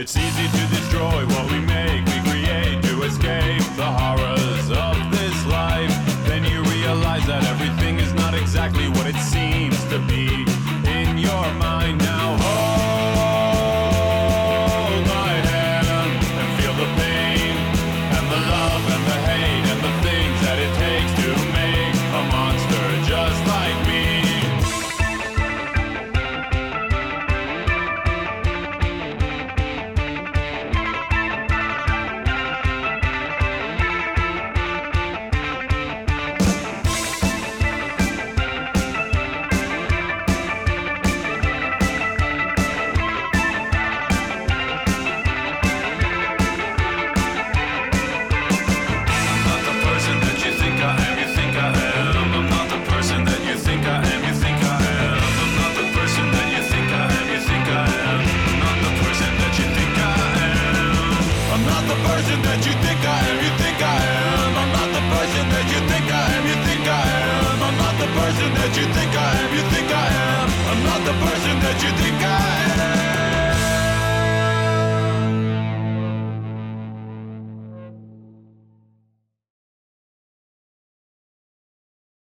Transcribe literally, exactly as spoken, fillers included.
It's easy to destroy what we make, we create to escape the horrors of this life. Then you realize that everything is not exactly what it seems to be in your mind. Now hold my hand and feel the pain and the love and the hate and the things that it takes to make a monster just like me. That you think I